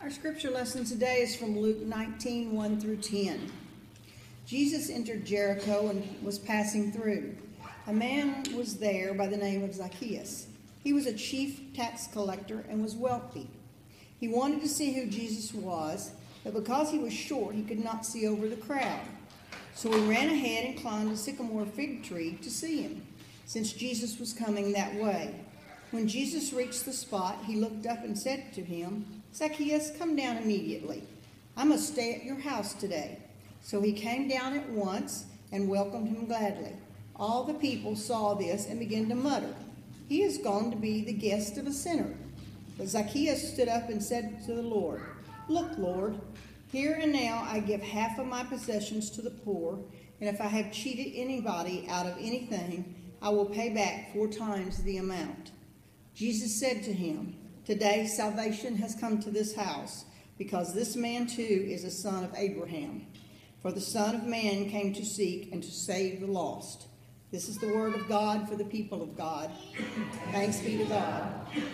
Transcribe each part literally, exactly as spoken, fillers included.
Our scripture lesson today is from Luke nineteen, one through ten. Jesus entered Jericho and was passing through. A man was there by the name of Zacchaeus. He was a chief tax collector and was wealthy. He wanted to see who Jesus was, but because he was short, he could not see over the crowd. So he ran ahead and climbed a sycamore fig tree to see him, since Jesus was coming that way. When Jesus reached the spot, he looked up and said to him, "Zacchaeus, come down immediately. I must stay at your house today." So he came down at once and welcomed him gladly. All the people saw this and began to mutter, "He is gone to be the guest of a sinner." But Zacchaeus stood up and said to the Lord, "Look, Lord, here and now I give half of my possessions to the poor, and if I have cheated anybody out of anything, I will pay back four times the amount." Jesus said to him, "Today salvation has come to this house, because this man too is a son of Abraham. For the Son of Man came to seek and to save the lost." This is the word of God for the people of God. Thanks be to God.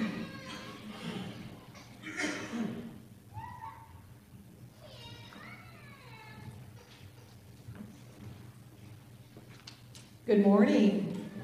Good morning.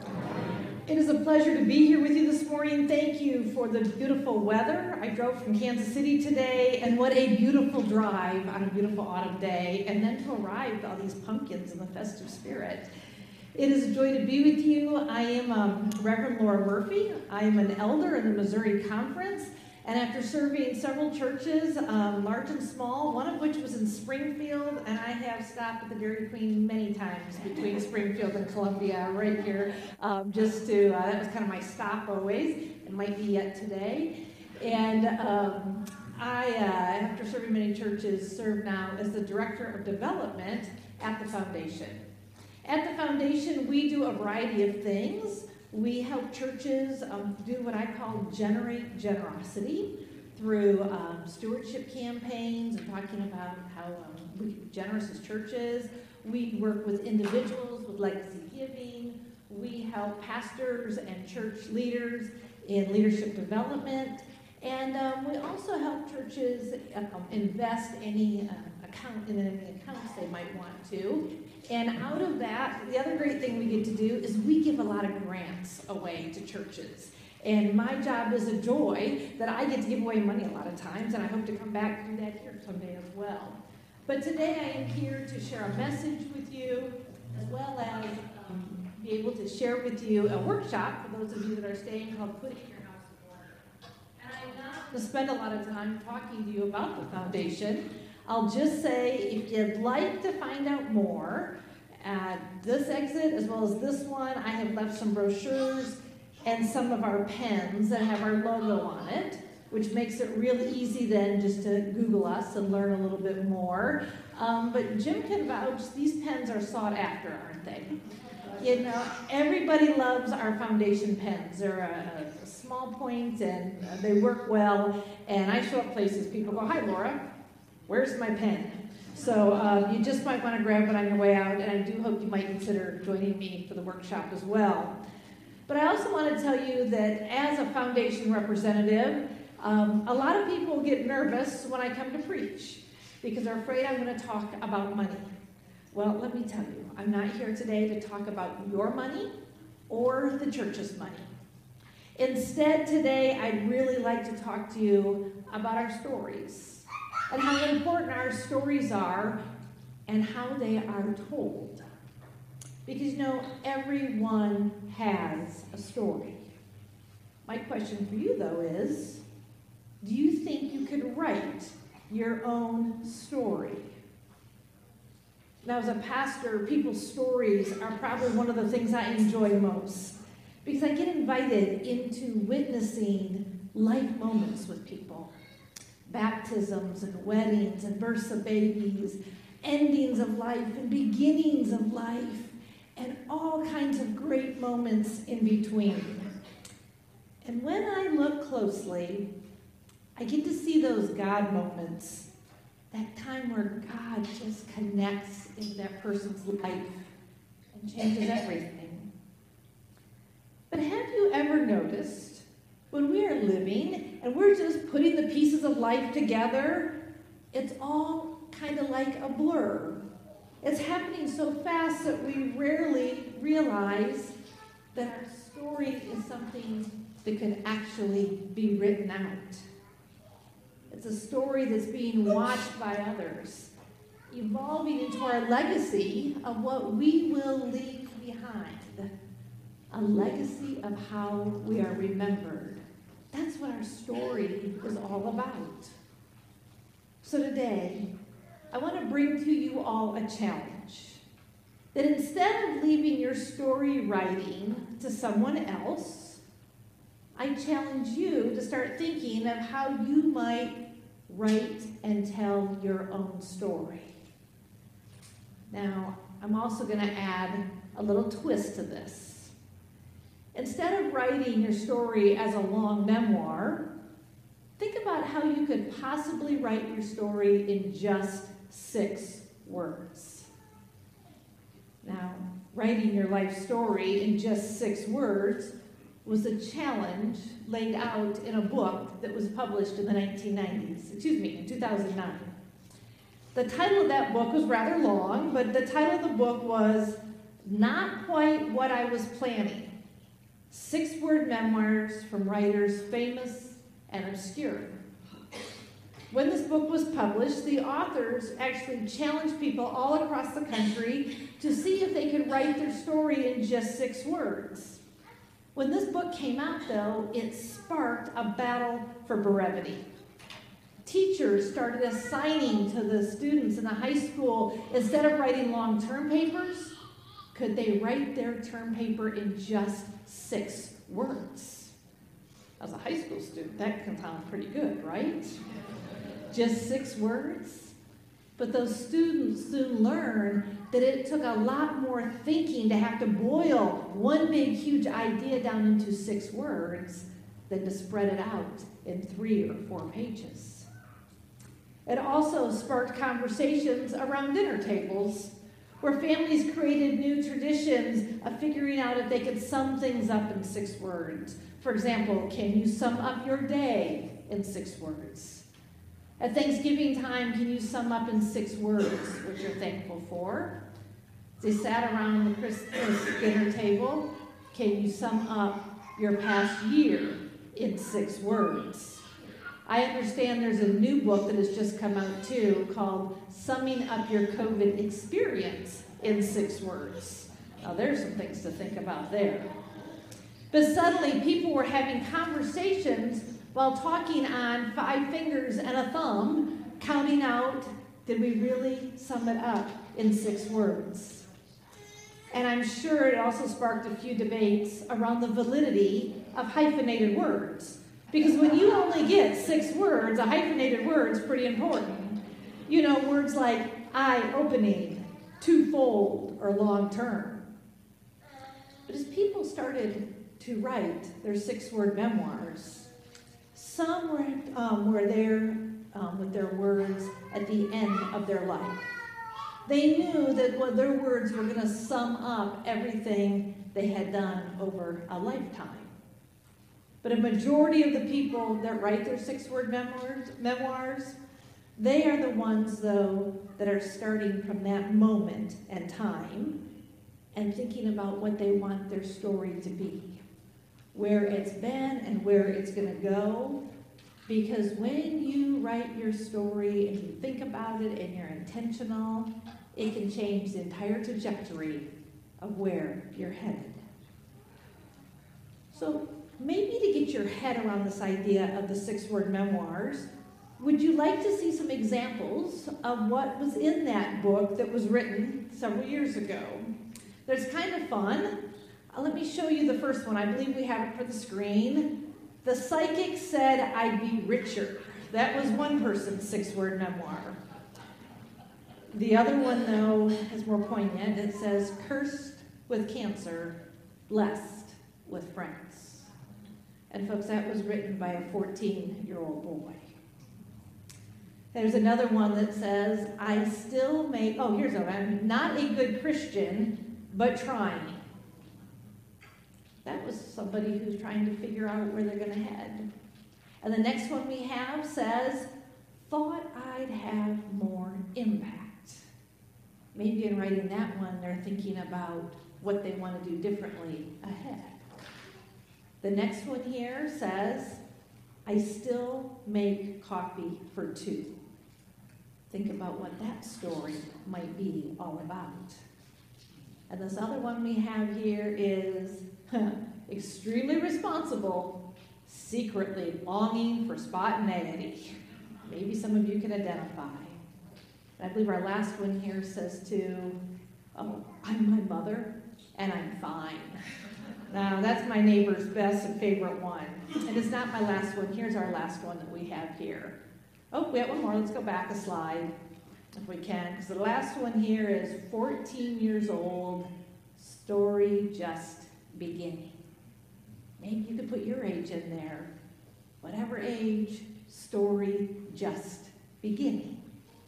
It is a pleasure to be here with you this morning. Thank you for the beautiful weather. I drove from Kansas City today, and what a beautiful drive on a beautiful autumn day, and then to arrive with all these pumpkins in the festive spirit. It is a joy to be with you. I am um, Reverend Laura Murphy. I am an elder in the Missouri Conference, and after serving several churches, um, large and small, one of which was in Springfield, and I have stopped at the Dairy Queen many times between Springfield and Columbia, right here, um, just to, uh, that was kind of my stop always, and might be yet today. And um, I, uh, after serving many churches, serve now as the Director of Development at the Foundation. At the Foundation, we do a variety of things. We help churches um, do what I call generate generosity through um, stewardship campaigns and talking about how um, we can be generous as churches. We work with individuals with legacy giving. We help pastors and church leaders in leadership development. And um, we also help churches um, invest any uh, account in any accounts they might want to. And out of that, the other great thing we get to do is we give a lot of grants away to churches. And my job is a joy that I get to give away money a lot of times, and I hope to come back and do that here someday as well. But today I am here to share a message with you, as well as um, be able to share with you a workshop for those of you that are staying called Putting Your House in Order. And I'm not going to spend a lot of time talking to you about the foundation. I'll just say, if you'd like to find out more, at this exit as well as this one, I have left some brochures and some of our pens that have our logo on it, which makes it real easy then just to Google us and learn a little bit more. Um, but Jim can vouch, these pens are sought after, aren't they? You know, everybody loves our foundation pens. They're a, a small point and uh, they work well. And I show up places, people go, "Hi, Laura. Where's my pen?" So uh, you just might want to grab it on your way out, and I do hope you might consider joining me for the workshop as well. But I also want to tell you that as a foundation representative, um, a lot of people get nervous when I come to preach because they're afraid I'm going to talk about money. Well, let me tell you, I'm not here today to talk about your money or the church's money. Instead, today, I'd really like to talk to you about our stories, and how important our stories are and how they are told. Because, you know, everyone has a story. My question for you, though, is, do you think you could write your own story? Now, as a pastor, people's stories are probably one of the things I enjoy most, because I get invited into witnessing life moments with people. Baptisms and weddings and births of babies, endings of life and beginnings of life, and all kinds of great moments in between. And when I look closely, I get to see those God moments, that time where God just connects into that person's life and changes everything. But have you ever noticed when we are living and we're just putting the pieces of life together, it's all kind of like a blur. It's happening so fast that we rarely realize that our story is something that could actually be written out. It's a story that's being watched by others, evolving into our legacy of what we will leave behind, a legacy of how we are remembered. That's what our story is all about. So today, I want to bring to you all a challenge. That instead of leaving your story writing to someone else, I challenge you to start thinking of how you might write and tell your own story. Now, I'm also going to add a little twist to this. Instead of writing your story as a long memoir, think about how you could possibly write your story in just six words. Now, writing your life story in just six words was a challenge laid out in a book that was published in the nineteen nineties, excuse me, in two thousand nine. The title of that book was rather long, but the title of the book was Not Quite What I Was Planning. Six-word memoirs from writers famous and obscure. When this book was published, the authors actually challenged people all across the country to see if they could write their story in just six words. When this book came out, though, it sparked a battle for brevity. Teachers started assigning to the students in the high school, instead of writing long term papers, could they write their term paper in just six words? As a high school student, that can sound pretty good, right? Just six words? But those students soon learned that it took a lot more thinking to have to boil one big, huge idea down into six words than to spread it out in three or four pages. It also sparked conversations around dinner tables where families created new traditions of figuring out if they could sum things up in six words. For example, can you sum up your day in six words? At Thanksgiving time, can you sum up in six words what you're thankful for? They sat around the Christmas dinner table. Can you sum up your past year in six words? I understand there's a new book that has just come out too called Summing Up Your COVID Experience in Six Words. Now there's some things to think about there. But suddenly people were having conversations while talking on five fingers and a thumb, counting out, did we really sum it up in six words? And I'm sure it also sparked a few debates around the validity of hyphenated words. Because when you only get six words, a hyphenated word is pretty important. You know, words like eye-opening, twofold, or long-term. But as people started to write their six-word memoirs, some were, um, were there um, with their words at the end of their life. They knew that well, their words were going to sum up everything they had done over a lifetime. But a majority of the people that write their six-word memoirs, memoirs, they are the ones, though, that are starting from that moment and time and thinking about what they want their story to be, where it's been and where it's going to go. Because when you write your story and you think about it and you're intentional, it can change the entire trajectory of where you're headed. So maybe to get your head around this idea of the six-word memoirs, would you like to see some examples of what was in that book that was written several years ago? That's kind of fun. Uh, let me show you the first one. I believe we have it for the screen. The Psychic Said I'd Be Richer. That was one person's six-word memoir. The other one, though, is more poignant. It says, Cursed with Cancer, Blessed with Friends. And folks, that was written by a fourteen-year-old boy. There's another one that says, I still make, oh, here's one. I'm not a good Christian, but trying. That was somebody who's trying to figure out where they're going to head. And the next one we have says, thought I'd have more impact. Maybe in writing that one, they're thinking about what they want to do differently ahead. The next one here says, I still make coffee for two. Think about what that story might be all about. And this other one we have here is extremely responsible, secretly longing for spontaneity. Maybe some of you can identify. I believe our last one here says too, oh, I'm my mother and I'm fine. Now, that's my neighbor's best and favorite one. And it's not my last one. Here's our last one that we have here. Oh, we have one more. Let's go back a slide if we can. Because the last one here is fourteen years old, story just beginning. Maybe you could put your age in there. Whatever age, story just beginning.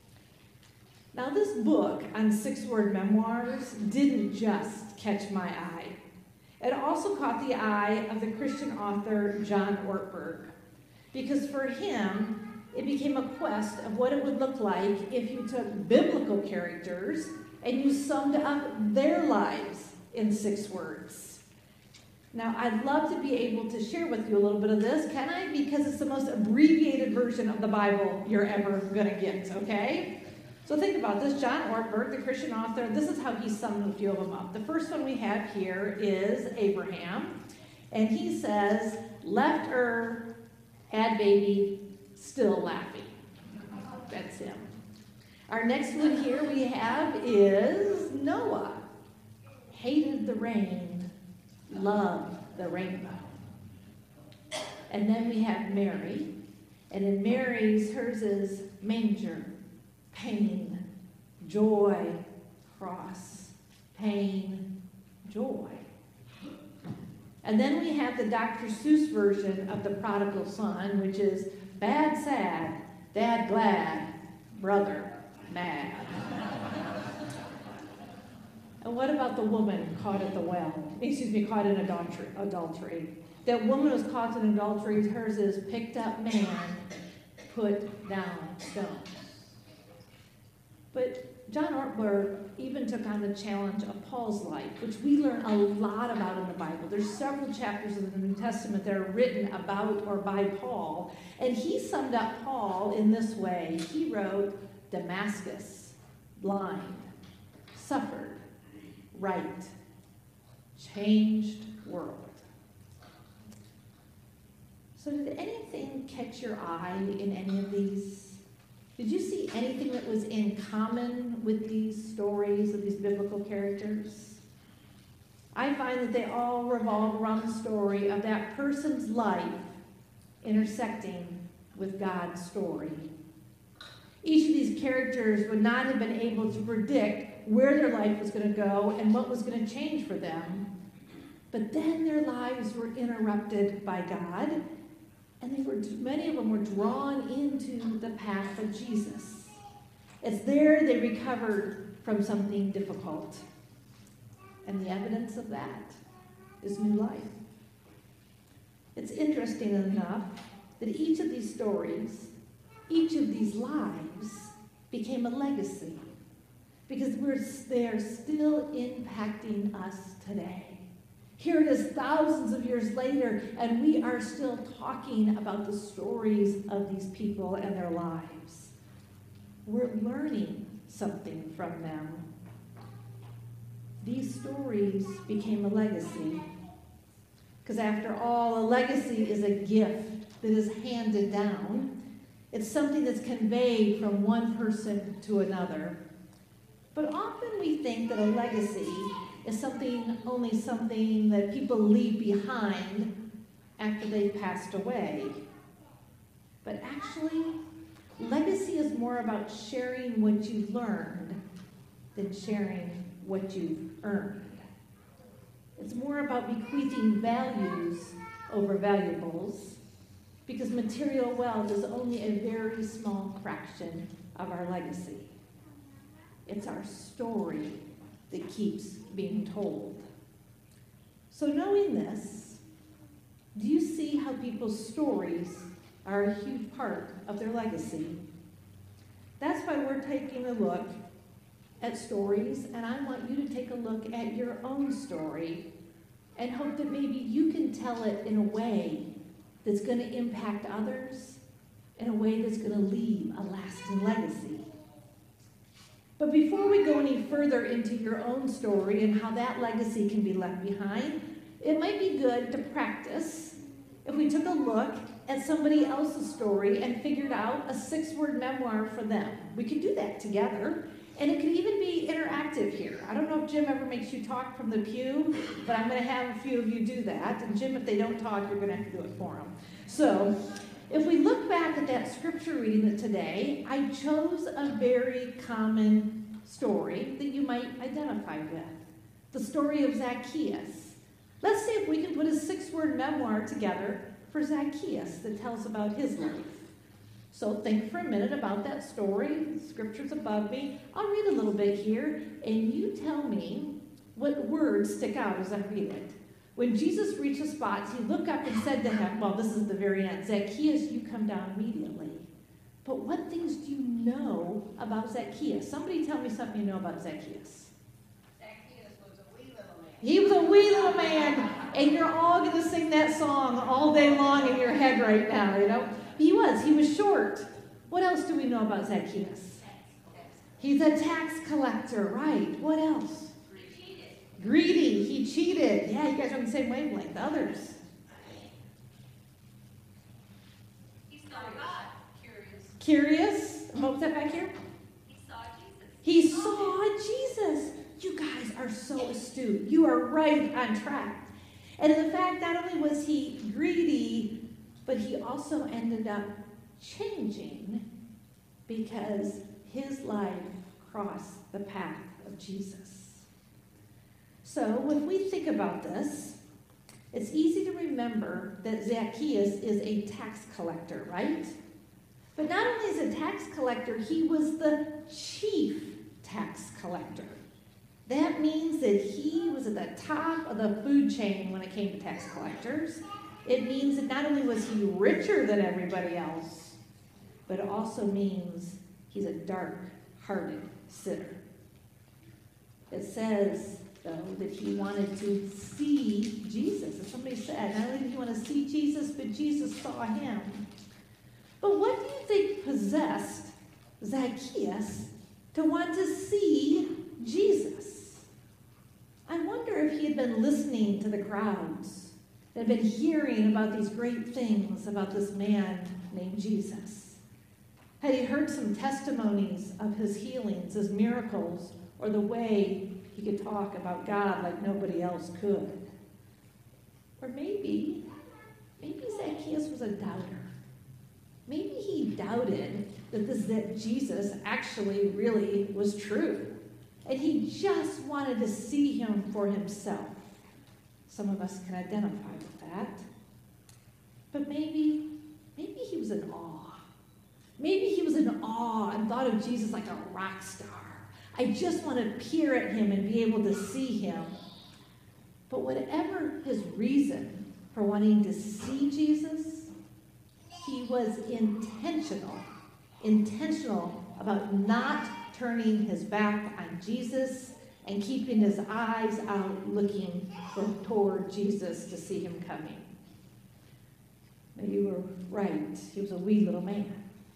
Now, this book on six-word memoirs didn't just catch my eye. It also caught the eye of the Christian author John Ortberg, because for him, it became a quest of what it would look like if you took biblical characters and you summed up their lives in six words. Now, I'd love to be able to share with you a little bit of this, can I? Because it's the most abbreviated version of the Bible you're ever going to get, okay? So think about this. John Ortberg, the Christian author, this is how he summed a few of them up. The first one we have here is Abraham. And he says, left Ur, had baby, still laughing. That's him. Our next one here we have is Noah. Hated the rain, loved the rainbow. And then we have Mary. And in Mary's, hers is manger, pain, joy, cross, pain, joy. And then we have the Doctor Seuss version of the prodigal son, which is bad, sad, dad glad, brother mad. And what about the woman caught at the well? Excuse me, caught in adultery. adultery. That woman was caught in adultery. Hers is picked up man, put down stone. But John Ortberg even took on the challenge of Paul's life, which we learn a lot about in the Bible. There's several chapters of the New Testament that are written about or by Paul. And he summed up Paul in this way. He wrote, Damascus, blind, suffered, right, changed world. So did anything catch your eye in any of these? Did you see anything that was in common with these stories of these biblical characters? I find that they all revolve around the story of that person's life intersecting with God's story. Each of these characters would not have been able to predict where their life was going to go and what was going to change for them. But then their lives were interrupted by God, and they were, many of them were drawn into the path of Jesus. It's there they recovered from something difficult. And the evidence of that is new life. It's interesting enough that each of these stories, each of these lives became a legacy because we're, they are still impacting us today. Here it is thousands of years later, and we are still talking about the stories of these people and their lives. We're learning something from them. These stories became a legacy. Because after all, a legacy is a gift that is handed down. It's something that's conveyed from one person to another. But often we think that a legacy is something, only something that people leave behind after they've passed away. But actually, legacy is more about sharing what you've learned than sharing what you've earned. It's more about bequeathing values over valuables, because material wealth is only a very small fraction of our legacy. It's our story that keeps being told. So knowing this, do you see how people's stories are a huge part of their legacy. That's why we're taking a look at stories, and I want you to take a look at your own story and hope that maybe you can tell it in a way that's going to impact others, in a way that's going to leave a lasting legacy. But before we go any further into your own story and how that legacy can be left behind, it might be good to practice if we took a look at somebody else's story and figured out a six-word memoir for them. We could do that together, and it could even be interactive here. I don't know if Jim ever makes you talk from the pew, but I'm going to have a few of you do that. And Jim, if they don't talk, you're going to have to do it for them. So if we look back at that scripture reading today, I chose a very common story that you might identify with, the story of Zacchaeus. Let's see if we can put a six-word memoir together for Zacchaeus that tells about his life. So think for a minute about that story. The scripture's above me. I'll read a little bit here, and you tell me what words stick out as I read it. When Jesus reached the spot, he looked up and said to him, well, this is the very end, Zacchaeus, you come down immediately. But what things do you know about Zacchaeus? Somebody tell me something you know about Zacchaeus. He was a wee little man, and you're all going to sing that song all day long in your head right now, you know? He was. He was short. What else do we know about Zacchaeus? He's a tax collector, right. What else? Greedy. He cheated. Yeah, you guys are on the same wavelength. Others? He saw God. Curious. Curious. What was that back here? He saw Jesus. He saw Jesus. You guys are so astute. You are right on track. And in fact, not only was he greedy, but he also ended up changing because his life crossed the path of Jesus. So if we think about this, it's easy to remember that Zacchaeus is a tax collector, right? But not only is a tax collector, he was the chief tax collector. That means that he was at the top of the food chain when it came to tax collectors. It means that not only was he richer than everybody else, but it also means he's a dark-hearted sinner. It says, though, that he wanted to see Jesus. As somebody said, not only did he want to see Jesus, but Jesus saw him. But what do you think possessed Zacchaeus to want to see Jesus? I wonder if he had been listening to the crowds that had been hearing about these great things about this man named Jesus. Had he heard some testimonies of his healings, his miracles, or the way he could talk about God like nobody else could? Or maybe, maybe Zacchaeus was a doubter. Maybe he doubted that this that Jesus actually really was true. And he just wanted to see him for himself. Some of us can identify with that. But maybe, maybe he was in awe. Maybe he was in awe and thought of Jesus like a rock star. I just want to peer at him and be able to see him. But whatever his reason for wanting to see Jesus, he was intentional, intentional about not turning his back on Jesus and keeping his eyes out looking for, toward Jesus to see him coming. Maybe you were right. He was a wee little man.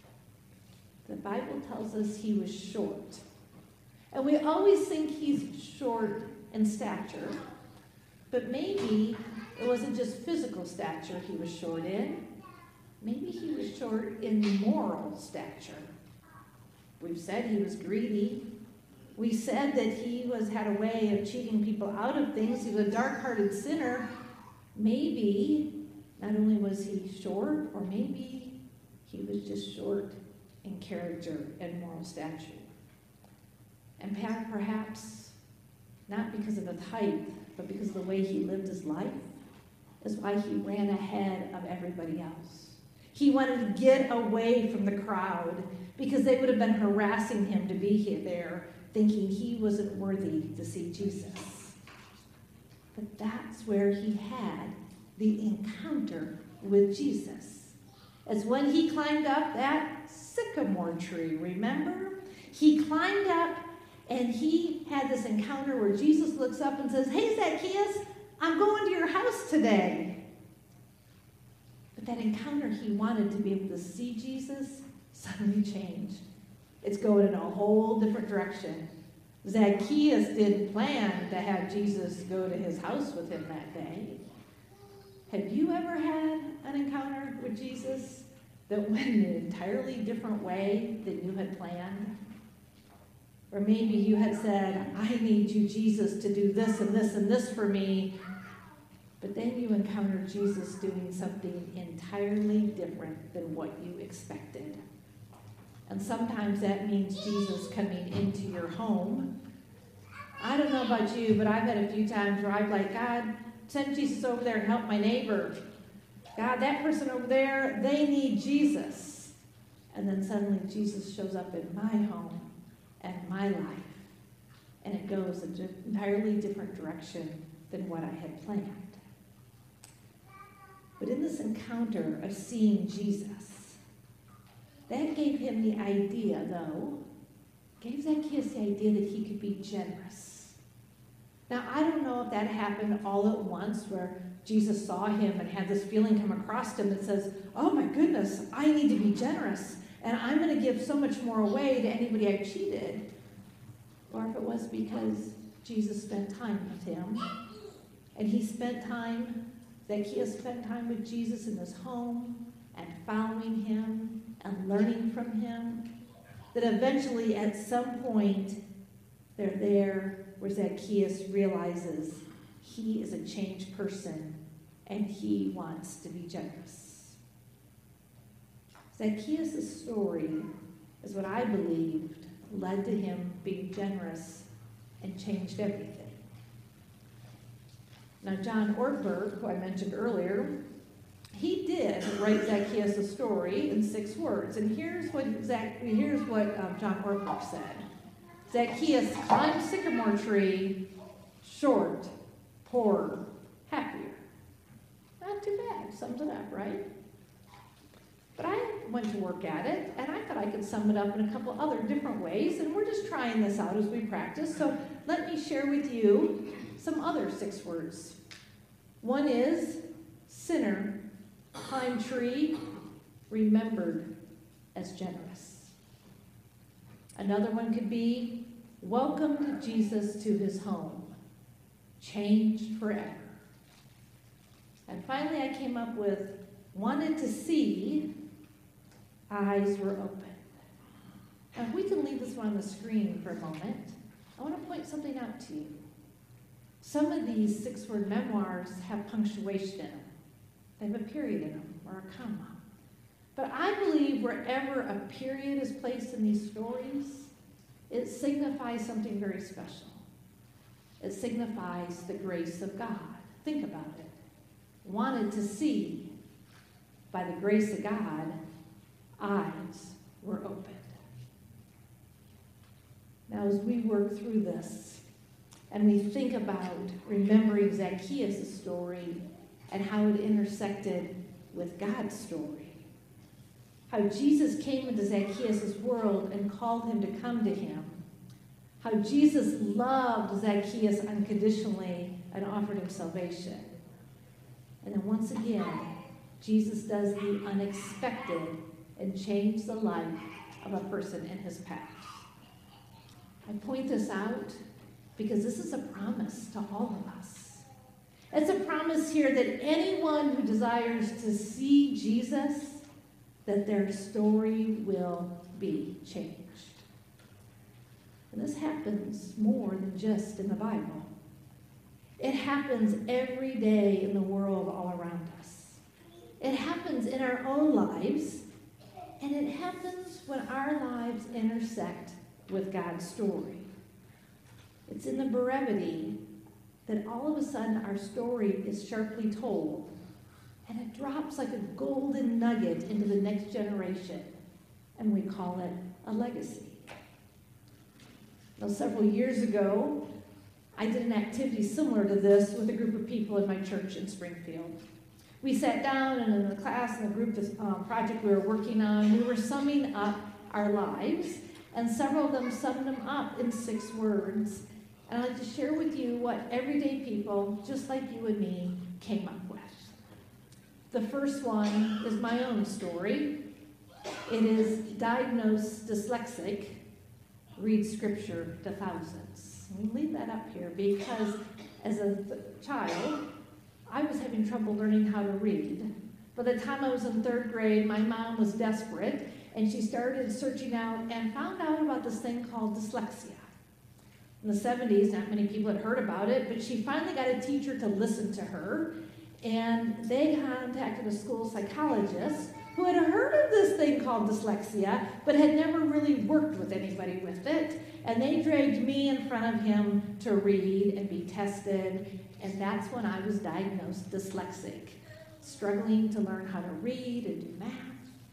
The Bible tells us he was short. And we always think he's short in stature, but maybe it wasn't just physical stature he was short in. Maybe he was short in moral stature. We've said he was greedy. We said that he was had a way of cheating people out of things. He was a dark-hearted sinner. Maybe not only was he short, or maybe he was just short in character and moral stature. And perhaps, not because of his height, but because of the way he lived his life, is why he ran ahead of everybody else. He wanted to get away from the crowd because they would have been harassing him to be here there, thinking he wasn't worthy to see Jesus. But that's where he had the encounter with Jesus. is when he climbed up that sycamore tree, remember? He climbed up and he had this encounter where Jesus looks up and says, "Hey, Zacchaeus, I'm going to your house today." But that encounter he wanted to be able to see Jesus suddenly changed. It's going in a whole different direction. Zacchaeus didn't plan to have Jesus go to his house with him that day. Have you ever had an encounter with Jesus that went in an entirely different way than you had planned? Or maybe you had said, "I need you, Jesus, to do this and this and this for me." But then you encountered Jesus doing something entirely different than what you expected. And sometimes that means Jesus coming into your home. I don't know about you, but I've had a few times where I'm like, "God, send Jesus over there and help my neighbor. God, that person over there, they need Jesus." And then suddenly Jesus shows up in my home and my life. And it goes in an entirely different direction than what I had planned. But in this encounter of seeing Jesus, that gave him the idea, though, gave Zacchaeus the idea that he could be generous. Now, I don't know if that happened all at once, where Jesus saw him and had this feeling come across him that says, "Oh my goodness, I need to be generous, and I'm going to give so much more away to anybody I've cheated." Or if it was because Jesus spent time with him, and he spent time, Zacchaeus spent time with Jesus in his home, and following him, and learning from him, that eventually at some point they're there where Zacchaeus realizes he is a changed person and he wants to be generous. Zacchaeus' story is what I believed led to him being generous and changed everything. Now, John Ortberg, who I mentioned earlier, he did write Zacchaeus' story in six words. And here's what, Zac- here's what um, John Ortberg said. Zacchaeus climbed sycamore tree, short, poorer, happier. Not too bad. Sums it up, right? But I went to work at it, and I thought I could sum it up in a couple other different ways, and we're just trying this out as we practice. So let me share with you some other six words. One is sinner, climbed tree, remembered as generous. Another one could be welcomed Jesus to his home, changed forever. And finally I came up with wanted to see, eyes were open. Now if we can leave this one on the screen for a moment, I want to point something out to you. Some of these six-word memoirs have punctuation in them. They have a period in them, or a comma. But I believe wherever a period is placed in these stories, it signifies something very special. It signifies the grace of God. Think about it. Wanted to see, by the grace of God, eyes were opened. Now, as we work through this, and we think about remembering Zacchaeus' story and how it intersected with God's story. How Jesus came into Zacchaeus' world and called him to come to him. How Jesus loved Zacchaeus unconditionally and offered him salvation. And then once again, Jesus does the unexpected and changes the life of a person in his path. I point this out because this is a promise to all of us. It's a promise here that anyone who desires to see Jesus, that their story will be changed. And this happens more than just in the Bible. It happens every day in the world all around us. It happens in our own lives, and it happens when our lives intersect with God's story. It's in the brevity that all of a sudden our story is sharply told, and it drops like a golden nugget into the next generation, and we call it a legacy. Now, several years ago, I did an activity similar to this with a group of people in my church in Springfield. We sat down, and in the class and the group uh, project we were working on, we were summing up our lives, and several of them summed them up in six words. And I'd like to share with you what everyday people, just like you and me, came up with. The first one is my own story. It is diagnosed dyslexic, read scripture to thousands. We leave that up here because as a th- child, I was having trouble learning how to read. By the time I was in third grade, my mom was desperate, and she started searching out and found out about this thing called dyslexia. In the seventies, not many people had heard about it, but she finally got a teacher to listen to her, and they contacted a school psychologist who had heard of this thing called dyslexia, but had never really worked with anybody with it. And they dragged me in front of him to read and be tested, and that's when I was diagnosed dyslexic, struggling to learn how to read and do math.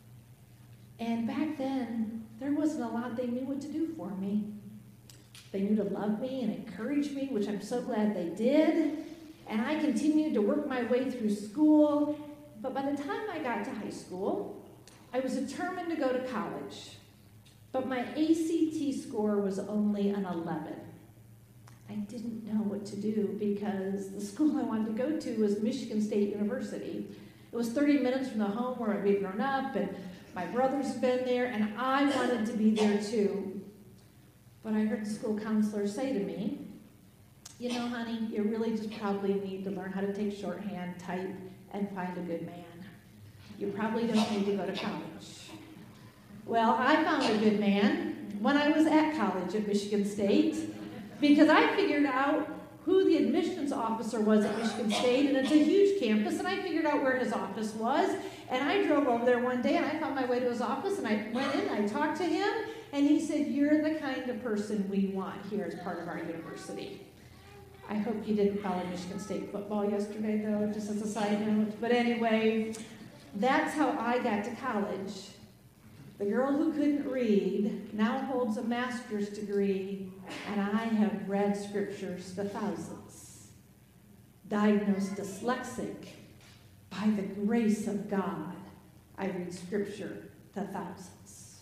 And back then, there wasn't a lot they knew what to do for me. They knew to love me and encourage me, which I'm so glad they did. And I continued to work my way through school. But by the time I got to high school, I was determined to go to college. But my A C T score was only an eleven. I didn't know what to do because the school I wanted to go to was Michigan State University. It was thirty minutes from the home where we'd grown up, and my brothers had been there, and I wanted to be there too. But I heard the school counselor say to me, you know, honey, you really just probably need to learn how to take shorthand, type, and find a good man. You probably don't need to go to college. Well, I found a good man when I was at college at Michigan State because I figured out who the admissions officer was at Michigan State, and it's a huge campus, and I figured out where his office was, and I drove over there one day, and I found my way to his office, and I went in, and I talked to him, and he said, you're the kind of person we want here as part of our university. I hope you didn't follow Michigan State football yesterday, though, just as a side note. But anyway, that's how I got to college. The girl who couldn't read now holds a master's degree, and I have read scriptures to thousands. Diagnosed dyslexic, by the grace of God, I read scripture to thousands.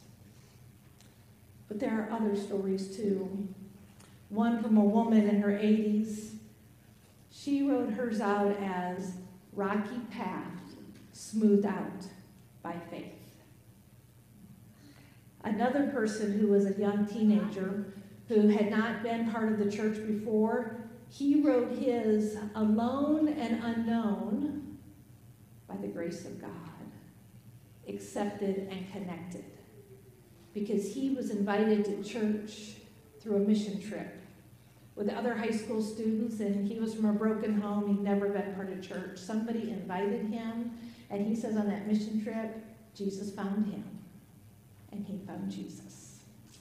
But there are other stories too. One from a woman in her eighties. She wrote hers out as rocky path smoothed out by faith. Another person who was a young teenager who had not been part of the church before, he wrote his alone and unknown by the grace of God, accepted and connected, because he was invited to church through a mission trip with other high school students, and he was from a broken home. He'd never been part of church. Somebody invited him, and he says on that mission trip, Jesus found him, and he found Jesus.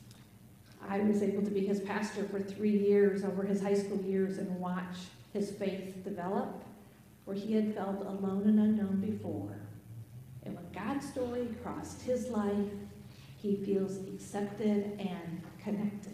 I was able to be his pastor for three years over his high school years and watch his faith develop, where he had felt alone and unknown before. And when God's story crossed his life, he feels accepted and connected.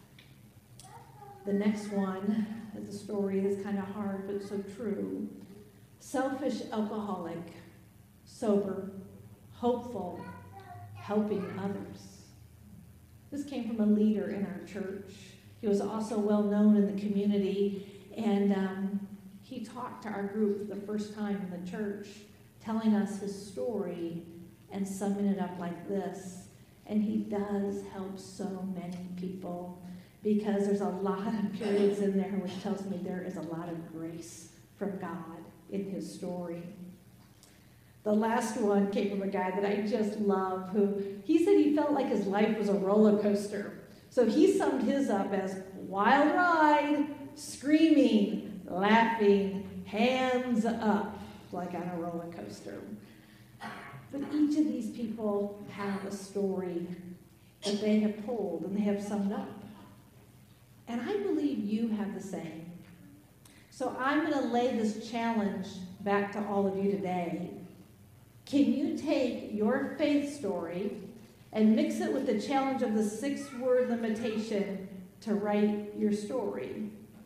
The next one is a story that's kind of hard, but so true. Selfish alcoholic, sober, hopeful, helping others. This came from a leader in our church. He was also well known in the community, and um, he talked to our group for the first time in the church, telling us his story and summing it up like this. And he does help so many people, because there's a lot of periods in there which tells me there is a lot of grace from God in his story. The last one came from a guy that I just love, who he said he felt like his life was a roller coaster. So he summed his up as wild ride, screaming, laughing, hands up, like on a roller coaster. But each of these people have a story that they have told and they have summed up. And I believe you have the same. So I'm going to lay this challenge back to all of you today. Can you take your faith story and mix it with the challenge of the six-word limitation to write your story?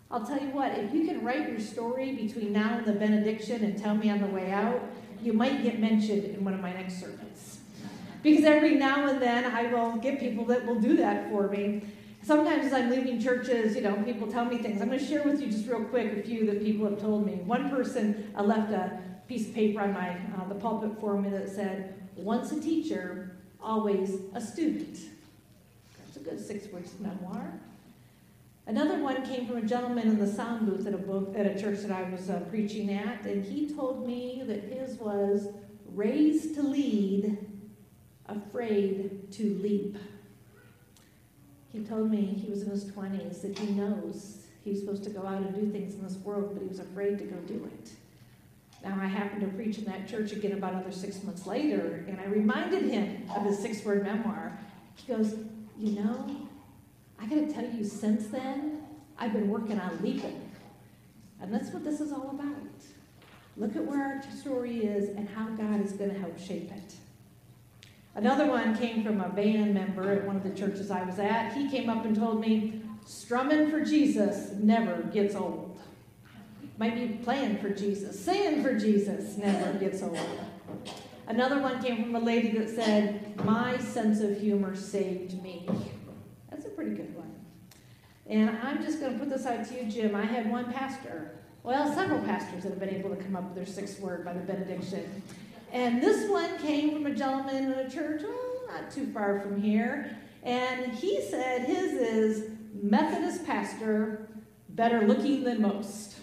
I'll tell you what, if you can write your story between now and the benediction and tell me on the way out, you might get mentioned in one of my next sermons. Because every now and then I will get people that will do that for me. Sometimes as I'm leaving churches, you know, people tell me things. I'm going to share with you just real quick a few that people have told me. One person uh, left a piece of paper on my uh, the pulpit for me that said, once a teacher, always a student. That's a good six words memoir. Another one came from a gentleman in the sound booth at a book at a church that I was uh, preaching at, and he told me that his was raised to lead, afraid to leap. He told me he was in his twenties, that he knows he's supposed to go out and do things in this world, but he was afraid to go do it. Now, I happened to preach in that church again about another six months later, and I reminded him of his six-word memoir. He goes, you know, I got to tell you, since then, I've been working on leaping. And that's what this is all about. Look at where our story is and how God is going to help shape it. Another one came from a band member at one of the churches I was at. He came up and told me, strumming for Jesus never gets old. Might be playing for Jesus, singing for Jesus never gets old. Another one came from a lady that said, my sense of humor saved me. That's a pretty good one. And I'm just going to put this out to you, Jim. I had one pastor, well, several pastors that have been able to come up with their sixth word by the benediction. And this one came from a gentleman in a church, oh, not too far from here. And he said his is Methodist pastor, better looking than most.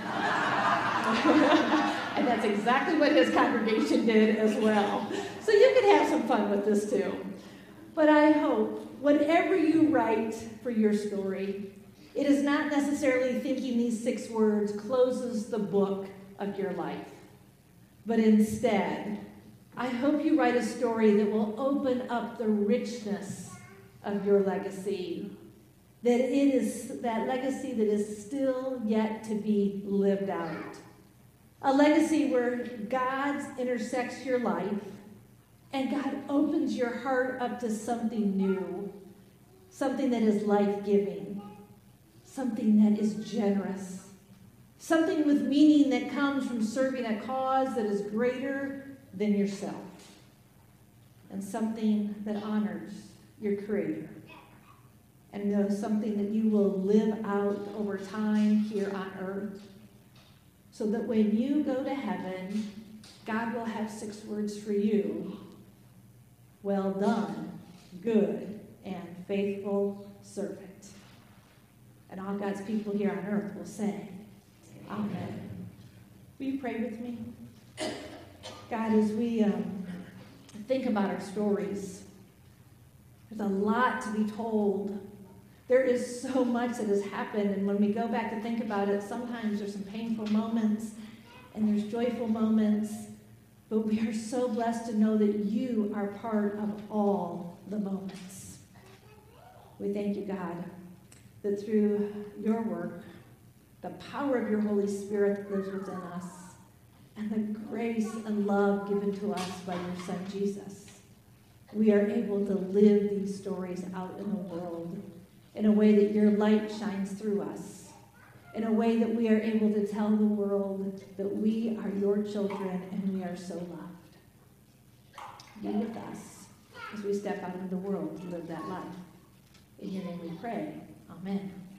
And that's exactly what his congregation did as well. So you can have some fun with this too. But I hope whatever you write for your story, it is not necessarily thinking these six words closes the book of your life. But instead, I hope you write a story that will open up the richness of your legacy. That it is that legacy that is still yet to be lived out. A legacy where God intersects your life and God opens your heart up to something new, something that is life-giving, something that is generous, something with meaning that comes from serving a cause that is greater than yourself, and something that honors your Creator, and know something that you will live out over time here on earth, so that when you go to heaven, God will have six words for you. Well done, good and faithful servant. And all God's people here on earth will say, amen. Will you pray with me? God, as we um, think about our stories, there's a lot to be told. There is so much that has happened, and when we go back to think about it, sometimes there's some painful moments, and there's joyful moments, but we are so blessed to know that you are part of all the moments. We thank you, God, that through your work, the power of your Holy Spirit lives within us, and the grace and love given to us by your Son, Jesus, we are able to live these stories out in the world in a way that your light shines through us, in a way that we are able to tell the world that we are your children and we are so loved. Be with us as we step out into the world to live that life. In your name we pray. Amen.